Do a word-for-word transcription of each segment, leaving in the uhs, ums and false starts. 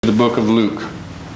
The book of Luke,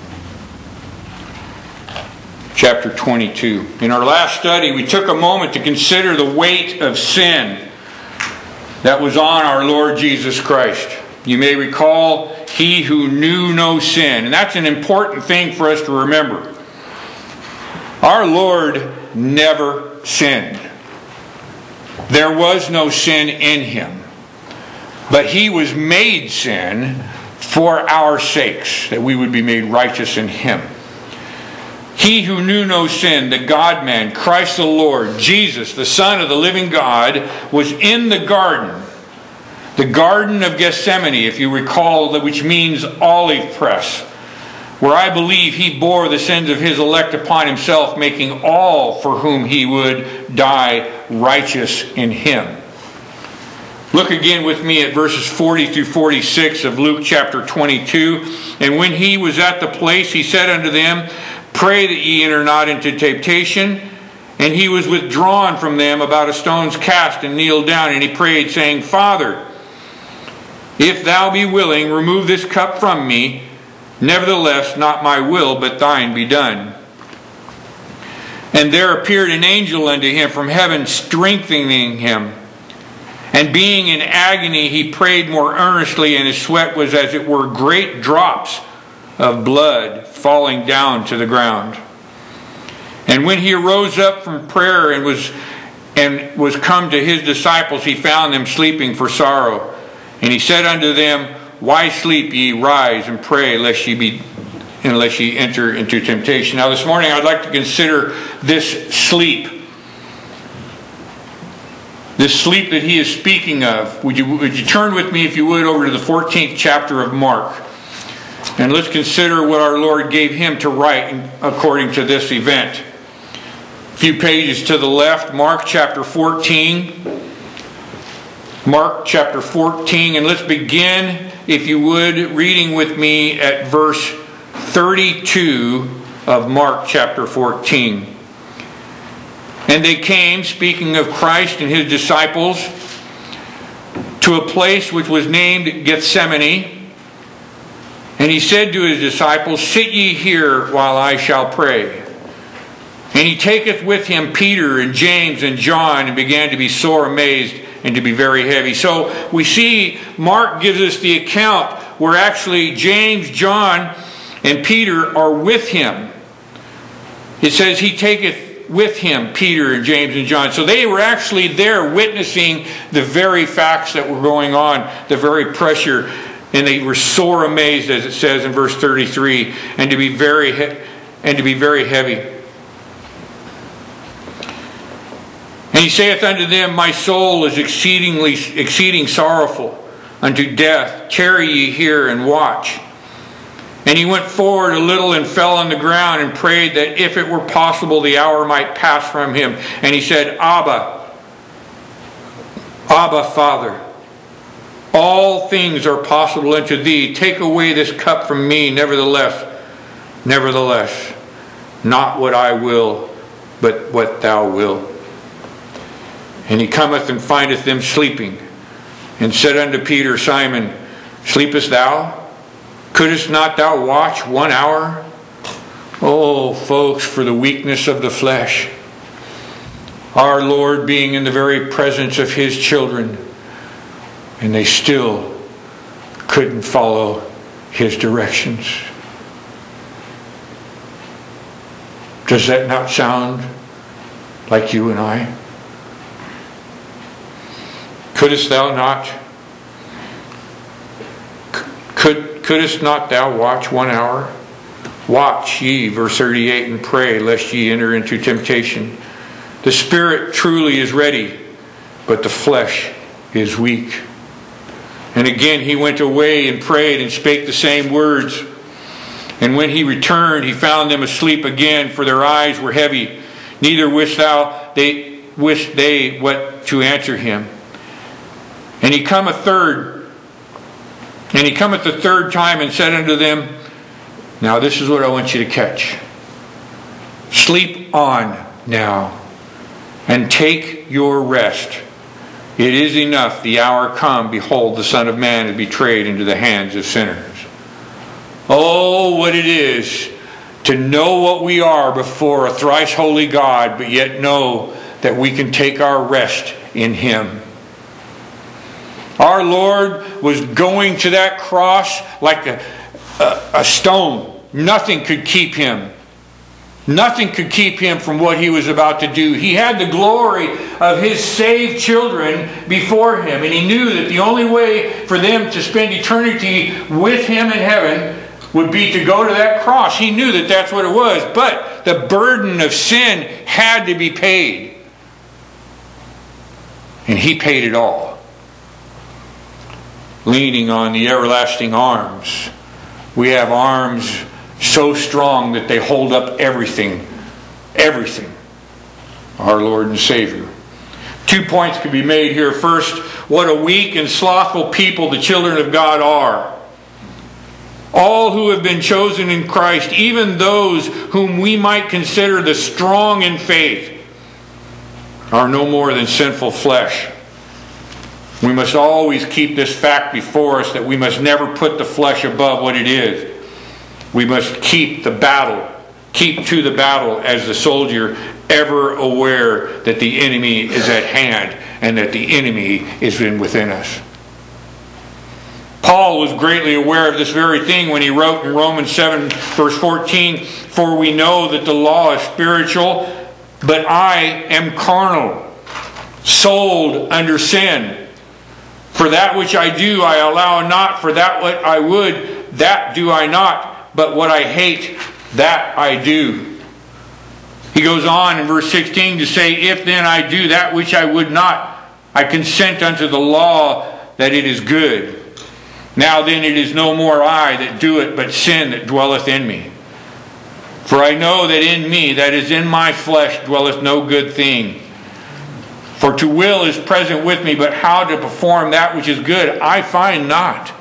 chapter twenty-two. In our last study, we took a moment to consider the weight of sin that was on our Lord Jesus Christ. You may recall, He who knew no sin. And that's an important thing for us to remember. Our Lord never sinned. There was no sin in Him. But He was made sin for our sakes, that we would be made righteous in Him. He who knew no sin, the God-man, Christ the Lord, Jesus, the Son of the living God, was in the garden, the Garden of Gethsemane, if you recall, which means olive press, where I believe He bore the sins of His elect upon Himself, making all for whom He would die righteous in Him. Look again with me at verses forty through forty-six of Luke chapter twenty-two. And when He was at the place, He said unto them, Pray that ye enter not into temptation. And He was withdrawn from them about a stone's cast, and kneeled down, and He prayed, saying, Father, if Thou be willing, remove this cup from me. Nevertheless, not my will, but Thine be done. And there appeared an angel unto him from heaven, strengthening him. And being in agony, he prayed more earnestly, and his sweat was as it were great drops of blood falling down to the ground. And when he arose up from prayer and was and was come to his disciples, he found them sleeping for sorrow. And he said unto them, Why sleep ye? Rise and pray, lest ye be unless ye enter into temptation. Now this morning I'd like to consider this sleep. This sleep that he is speaking of. Would you, would you turn with me, if you would, over to the fourteenth chapter of Mark. And let's consider what our Lord gave him to write according to this event. A few pages to the left, Mark chapter fourteen. Mark chapter fourteen. And let's begin, if you would, reading with me at verse thirty-two of Mark chapter fourteen. And they came, speaking of Christ and His disciples, to a place which was named Gethsemane. And He said to His disciples, Sit ye here while I shall pray. And He taketh with Him Peter and James and John, and began to be sore amazed and to be very heavy. So we see Mark gives us the account where actually James, John, and Peter are with Him. It says He taketh with Him Peter and James and John. So they were actually there witnessing the very facts that were going on, the very pressure, and they were sore amazed, as it says in verse thirty-three, and to be very he- and to be very heavy. And He saith unto them, My soul is exceedingly exceeding sorrowful unto death. Tarry ye here and watch. And he went forward a little and fell on the ground and prayed that if it were possible the hour might pass from him. And he said, Abba, Abba, Father, all things are possible unto Thee. Take away this cup from me. Nevertheless, nevertheless, not what I will, but what Thou wilt. And he cometh and findeth them sleeping, and said unto Peter, Simon, sleepest thou? Couldst not thou watch one hour? Oh, folks, for the weakness of the flesh. Our Lord being in the very presence of His children, and they still couldn't follow His directions. Does that not sound like you and I? Couldst thou not? Could Couldst not thou watch one hour? Watch ye, verse thirty-eight, and pray, lest ye enter into temptation. The spirit truly is ready, but the flesh is weak. And again he went away and prayed and spake the same words. And when he returned, he found them asleep again, for their eyes were heavy. Neither wist thou they wist they what to answer him. And he come a third And he cometh the third time and said unto them, Now this is what I want you to catch. Sleep on now, and take your rest. It is enough, the hour come, behold, the Son of Man is betrayed into the hands of sinners. Oh, what it is to know what we are before a thrice holy God, but yet know that we can take our rest in Him. Our Lord was going to that cross like a, a, a stone. Nothing could keep Him. Nothing could keep Him from what He was about to do. He had the glory of His saved children before Him, and He knew that the only way for them to spend eternity with Him in heaven would be to go to that cross. He knew that that's what it was, but the burden of sin had to be paid. And He paid it all. Leaning on the everlasting arms. We have arms so strong that they hold up everything. Everything. Our Lord and Savior. Two points could be made here. First, what a weak and slothful people the children of God are. All who have been chosen in Christ, even those whom we might consider the strong in faith, are no more than sinful flesh. We must always keep this fact before us, that we must never put the flesh above what it is. We must keep the battle, keep to the battle as the soldier, ever aware that the enemy is at hand and that the enemy is within us. Paul was greatly aware of this very thing when he wrote in Romans seven verse fourteen, "For we know that the law is spiritual, but I am carnal, sold under sin. For that which I do I allow not, for that what I would, that do I not. But what I hate, that I do." He goes on in verse sixteen to say, "If then I do that which I would not, I consent unto the law that it is good. Now then it is no more I that do it, but sin that dwelleth in me. For I know that in me, that is in my flesh, dwelleth no good thing. For to will is present with me, but how to perform that which is good I find not."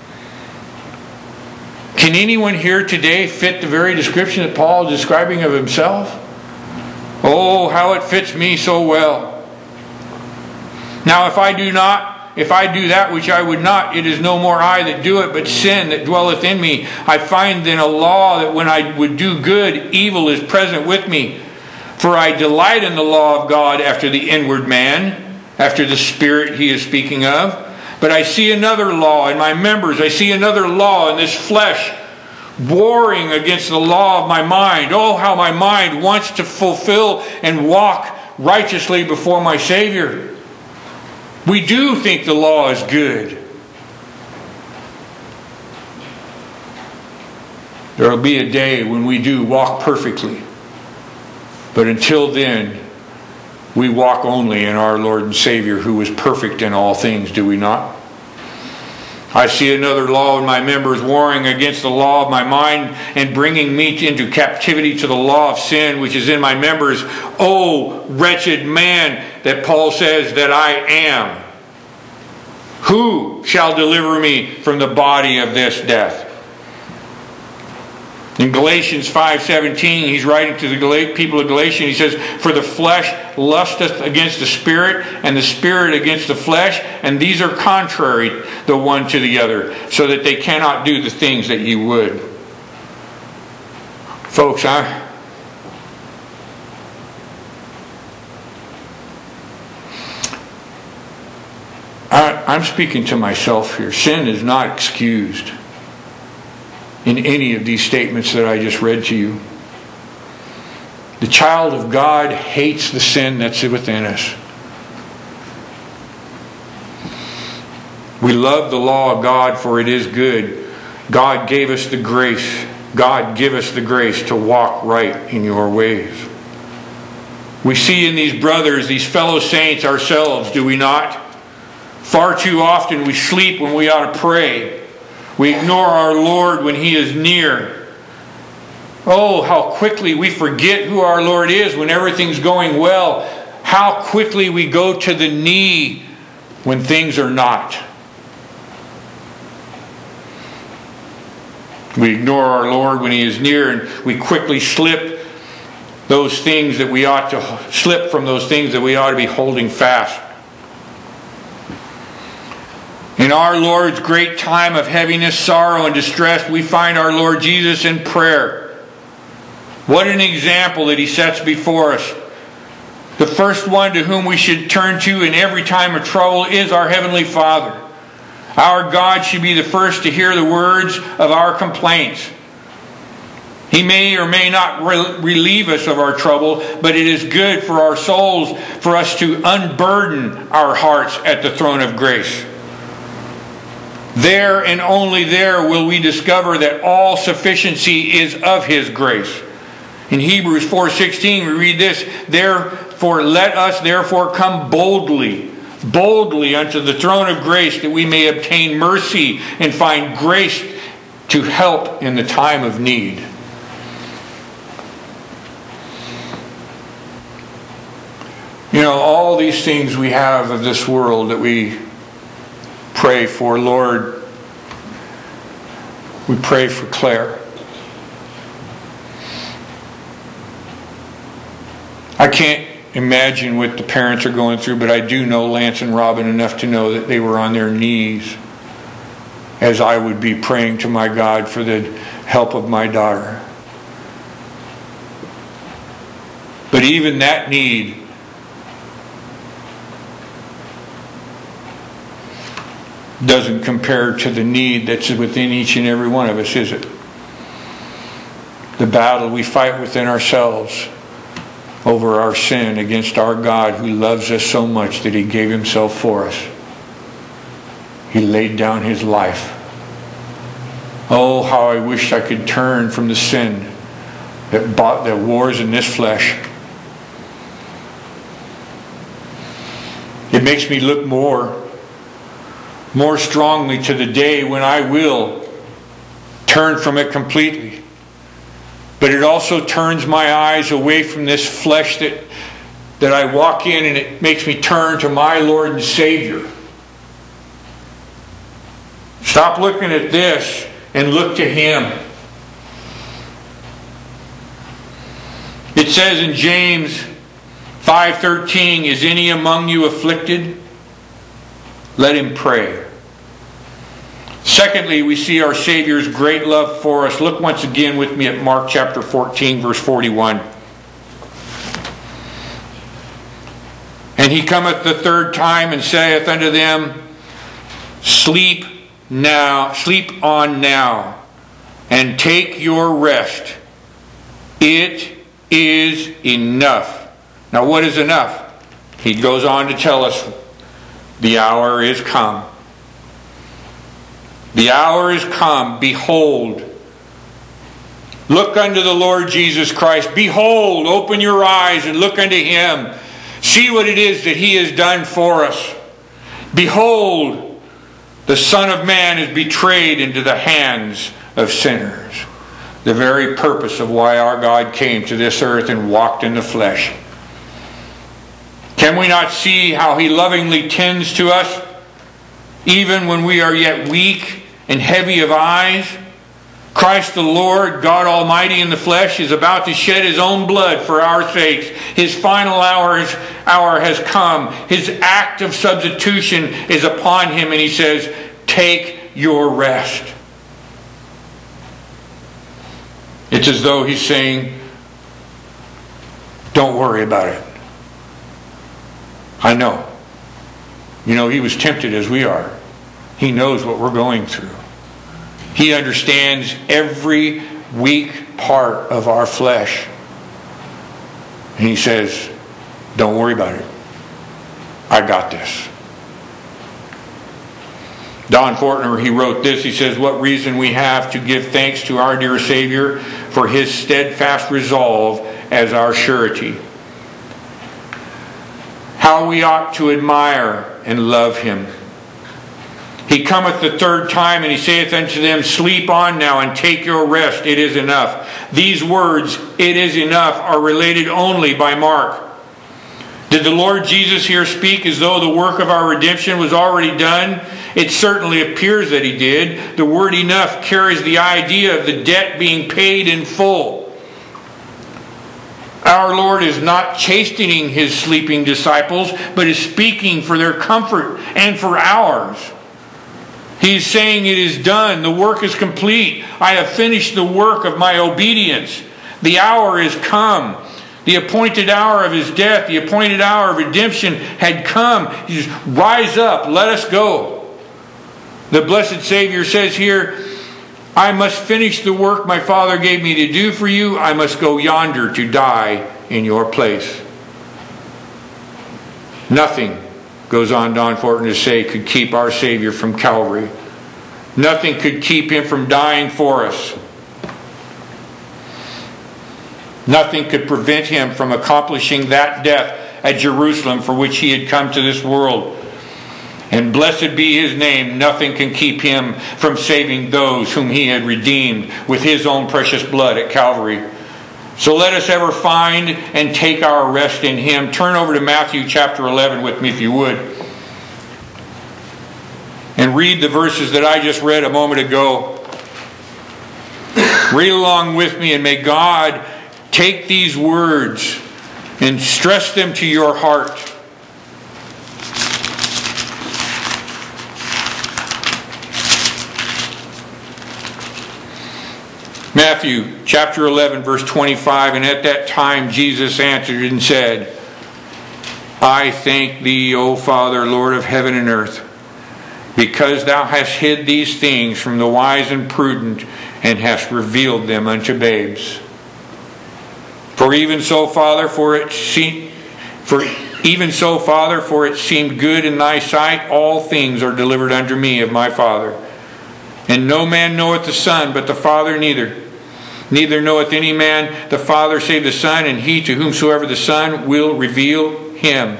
Can anyone here today fit the very description that Paul is describing of himself? Oh, how it fits me so well. "Now if I do not, if I do that which I would not, it is no more I that do it, but sin that dwelleth in me. I find then a law that when I would do good, evil is present with me. For I delight in the law of God after the inward man," after the spirit he is speaking of. "But I see another law in my members. I see another law in this flesh, warring against the law of my mind. Oh, how my mind wants to fulfill and walk righteously before my Savior." We do think the law is good. There will be a day when we do walk perfectly. But until then, we walk only in our Lord and Savior, who is perfect in all things, do we not? "I see another law in my members, warring against the law of my mind, and bringing me into captivity to the law of sin which is in my members. O wretched man," that Paul says, "that I am. Who shall deliver me from the body of this death?" In Galatians five seventeen, he's writing to the people of Galatia, he says, "For the flesh lusteth against the spirit, and the spirit against the flesh, and these are contrary the one to the other, so that they cannot do the things that ye would." Folks, I, I, I'm speaking to myself here. Sin is not excused in any of these statements that I just read to you. The child of God hates the sin that's within us. We love the law of God, for it is good. God gave us the grace. God give us the grace to walk right in your ways. We see in these brothers, these fellow saints ourselves, do we not? Far too often we sleep when we ought to pray. We ignore our Lord when He is near. Oh, how quickly we forget who our Lord is when everything's going well. How quickly we go to the knee when things are not. We ignore our Lord when He is near, and we quickly slip those things that we ought to slip from those things that we ought to be holding fast. In our Lord's great time of heaviness, sorrow, and distress, we find our Lord Jesus in prayer. What an example that He sets before us. The first one to whom we should turn to in every time of trouble is our Heavenly Father. Our God should be the first to hear the words of our complaints. He may or may not relieve us of our trouble, but it is good for our souls for us to unburden our hearts at the throne of grace. There and only there will we discover that all sufficiency is of His grace. In Hebrews four sixteen we read this, "Therefore let us therefore come boldly, boldly unto the throne of grace, that we may obtain mercy and find grace to help in the time of need." You know, all these things we have of this world that we pray for, Lord, we pray for Claire. I can't imagine what the parents are going through, but I do know Lance and Robin enough to know that they were on their knees as I would be praying to my God for the help of my daughter. But even that need doesn't compare to the need that's within each and every one of us, is it? The battle we fight within ourselves over our sin against our God who loves us so much that He gave Himself for us. He laid down His life. Oh, how I wish I could turn from the sin that, bought, that wars in this flesh. It makes me look more more strongly to the day when I will turn from it completely. But it also turns my eyes away from this flesh that, that I walk in, and it makes me turn to my Lord and Savior. Stop looking at this and look to Him. It says in James five thirteen, "Is any among you afflicted? Let him pray." Secondly, we see our Savior's great love for us. Look once again with me at Mark chapter fourteen, verse forty-one. "And He cometh the third time, and saith unto them, Sleep now, sleep on now, and take your rest. It is enough." Now what is enough? He goes on to tell us, the hour is come. The hour is come. Behold. Look unto the Lord Jesus Christ. Behold, open your eyes and look unto Him. See what it is that He has done for us. Behold, the Son of Man is betrayed into the hands of sinners. The very purpose of why our God came to this earth and walked in the flesh. Can we not see how He lovingly tends to us, even when we are yet weak and heavy of eyes? Christ the Lord, God Almighty in the flesh, is about to shed His own blood for our sakes. His final hours, hour has come. His act of substitution is upon Him, and He says, take your rest. It's as though He's saying, don't worry about it. I know. You know, He was tempted as we are. He knows what we're going through. He understands every weak part of our flesh. And He says, don't worry about it. I got this. Don Fortner, he wrote this. He says, what reason we have to give thanks to our dear Savior for His steadfast resolve as our surety. How we ought to admire and love Him. He cometh the third time, and He saith unto them, Sleep on now, and take your rest. It is enough. These words, it is enough, are related only by Mark. Did the Lord Jesus here speak as though the work of our redemption was already done? It certainly appears that He did. The word enough carries the idea of the debt being paid in full. Our Lord is not chastening His sleeping disciples, but is speaking for their comfort and for ours. He's saying it is done. The work is complete. I have finished the work of my obedience. The hour is come. The appointed hour of his death, the appointed hour of redemption had come. He says, rise up, let us go. The blessed Savior says here, I must finish the work my Father gave me to do for you. I must go yonder to die in your place. Nothing, goes on Don Fortin to say, could keep our Savior from Calvary. Nothing could keep him from dying for us. Nothing could prevent him from accomplishing that death at Jerusalem for which he had come to this world. And blessed be his name, nothing can keep him from saving those whom he had redeemed with his own precious blood at Calvary. So let us ever find and take our rest in him. Turn over to Matthew chapter eleven with me if you would. And read the verses that I just read a moment ago. Read along with me, and may God take these words and stress them to your heart. Matthew chapter eleven verse twenty-five, and at that time Jesus answered and said, I thank thee, O Father, Lord of heaven and earth, because thou hast hid these things from the wise and prudent, and hast revealed them unto babes. For even so, Father, for it seemed, for even so, Father, for it seemed good in thy sight, all things are delivered unto me of my Father. And no man knoweth the Son, but the Father neither. Neither knoweth any man the Father save the Son, and he to whomsoever the Son will reveal him.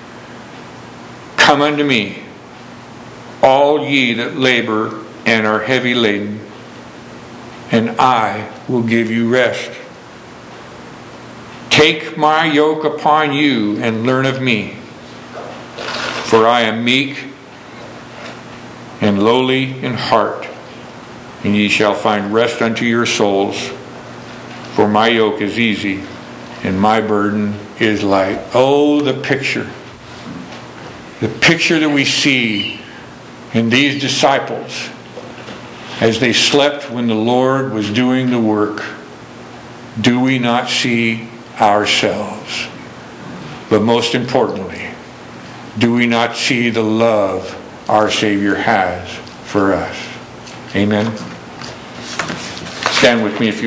Come unto me, all ye that labor and are heavy laden, and I will give you rest. Take my yoke upon you and learn of me, for I am meek and lowly in heart, and ye shall find rest unto your souls. For my yoke is easy and my burden is light. Oh, the picture. The picture that we see in these disciples as they slept when the Lord was doing the work. Do we not see ourselves? But most importantly, do we not see the love our Savior has for us? Amen. Stand with me if you